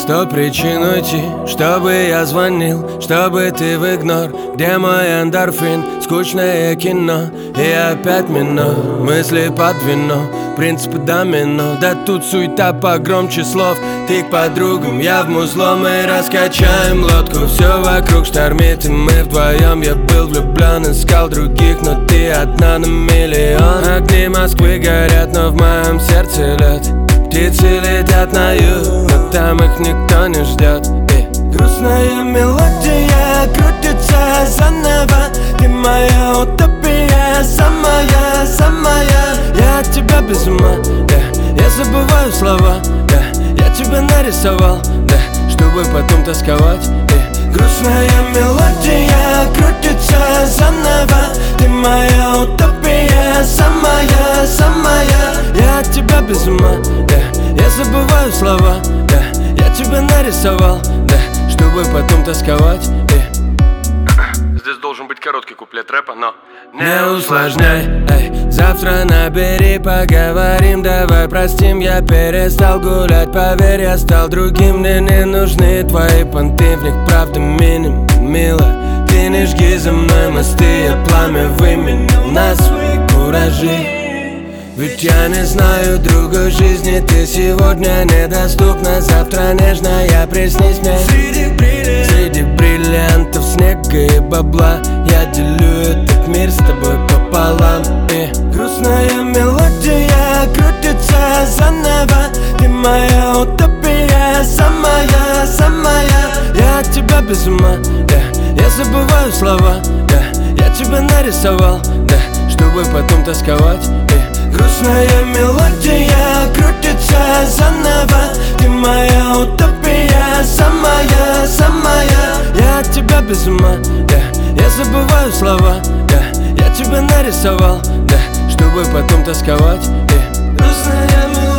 100 причин уйти, чтобы я звонил, чтобы ты в игнор. Где мой эндорфин, скучное кино, и опять минор. Мысли под вино, принципы домино. Да тут суета погромче слов. Ты к подругам, я в музло. Мы раскачаем лодку, все вокруг штормит, и мы вдвоем. Я был влюблен, искал других, но ты одна на миллион. Огни Москвы горят, но в моем сердце лед. Птицы летят на юг, но там их никто не ждет. Грустная мелодия крутится заново. Ты моя утопия, самая, самая. Я от тебя без ума, я забываю слова, я тебя нарисовал, чтобы потом тосковать. Грустная мелодия крутится заново. Ты моя утопия, самая, самая. Я от тебя без ума, я забываю слова, я тебя нарисовал, чтобы потом тосковать. Здесь должен быть короткий куплет рэпа, но не усложняй, завтра набери, поговорим, давай простим. Я перестал гулять, поверь, я стал другим. Мне не нужны твои понты, в них правда минимум, мило. Ты не жги за мной мосты, я пламя выменил на свои куражи. Ведь я не знаю другой жизни, ты сегодня недоступна, завтра нежная, приснись мне. Среди бриллиантов, снега и бабла я делю этот мир с тобой пополам. И грустная мелодия крутится заново. Ты моя утопия, самая, самая. Я от тебя без ума, я забываю слова, я тебя нарисовал, чтобы потом тосковать. Грустная мелодия крутится заново. Ты моя утопия, самая, самая. Я от тебя без ума, я забываю слова, я тебя нарисовал, чтобы потом тосковать. Грустная мелодия.